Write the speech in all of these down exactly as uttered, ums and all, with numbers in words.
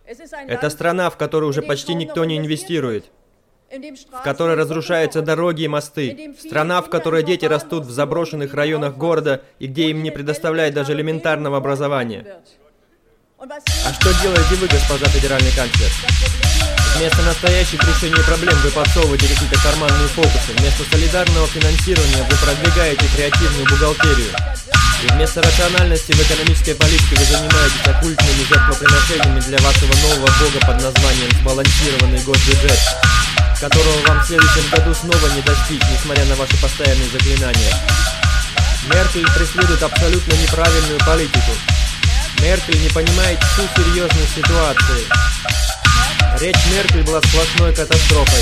Это страна, в которой уже почти никто не инвестирует, в которой разрушаются дороги и мосты, страна, в которой дети растут в заброшенных районах города и где им не предоставляют даже элементарного образования. А что делаете вы, госпожа федеральный канцлер? Вместо настоящих решений проблем вы подсовываете какие-то карманные фокусы. Вместо солидарного финансирования вы продвигаете креативную бухгалтерию. И вместо рациональности в экономической политике вы занимаетесь оккультными жертвоприношениями для вашего нового бога под названием сбалансированный госбюджет, которого вам в следующем году снова не достичь, несмотря на ваши постоянные заклинания. Меркель преследует абсолютно неправильную политику. Меркель не понимает всю серьезность ситуации. Речь Меркель была сплошной катастрофой.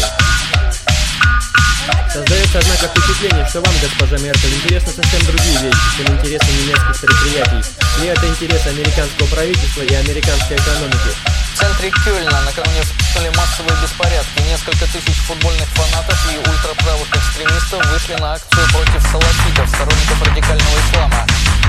Создается, однако, впечатление, что вам, госпожа Меркель, интересны совсем другие вещи, чем интересы немецких предприятий. И это интересы американского правительства и американской экономики. В центре Кёльна накануне вспыхнули массовые беспорядки. Несколько тысяч футбольных фанатов и ультраправых экстремистов вышли на акцию против салафитов, сторонников радикального ислама.